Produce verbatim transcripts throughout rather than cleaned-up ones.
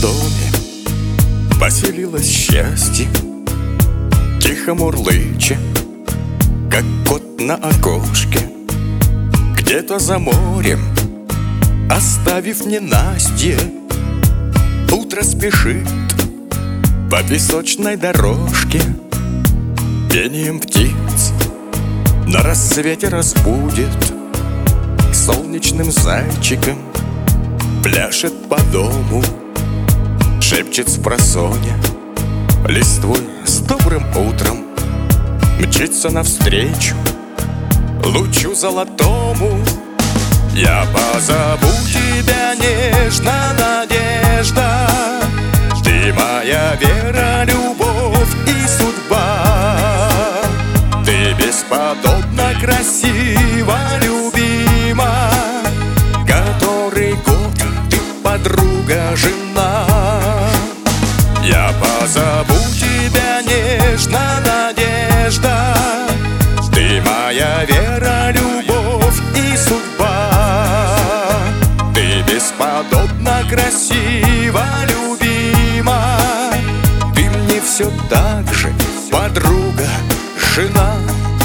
доме поселилось счастье, тихо мурлыча, как кот на окошке. Где-то за морем, оставив ненастье, утро спешит по песочной дорожке. Пением птиц на рассвете разбудит, солнечным зайчиком пляшет по дому, шепчет спросонья листвой с добрым утром, мчится навстречу лучу золотому. Я позову тебя нежно, надежда, ты моя вера, любовь и судьба. Ты бесподобно красива, любима, который год ты подруга, жена. Я позову тебя нежно, надежда, ты моя вера, любовь и судьба. Ты бесподобно красива, любима, ты мне все так же подруга, жена.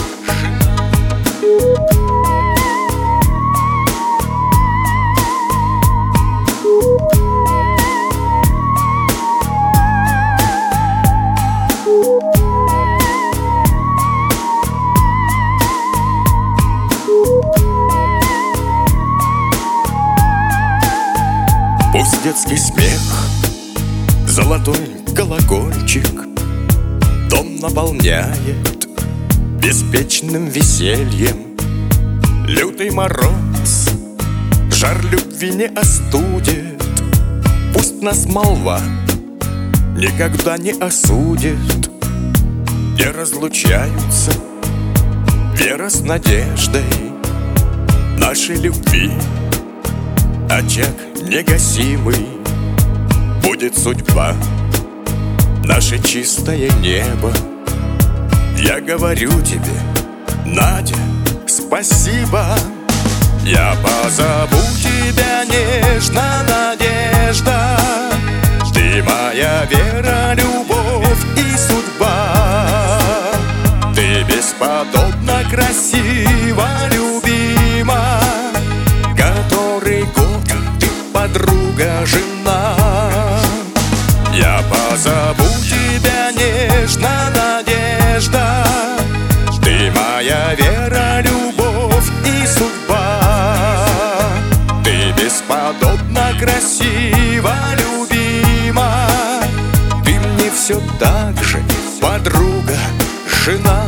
Пусть детский смех, золотой колокольчик дом наполняет беспечным весельем. Лютый мороз жар любви не остудит, пусть нас молва никогда не осудит. Не разлучаются вера с надеждой нашей любви, очаг негасимый будет судьба, наше чистое небо. Я говорю тебе, Надя, спасибо. Я позову тебя нежно, надежда, ты моя вера, любовь и судьба. Ты бесподобно красива, любима, который год ты подруга, жена. Я позову тебя нежно, надежда, ты моя вера, любовь и судьба. Ты бесподобно красива, любима, ты мне все так же подруга, жена.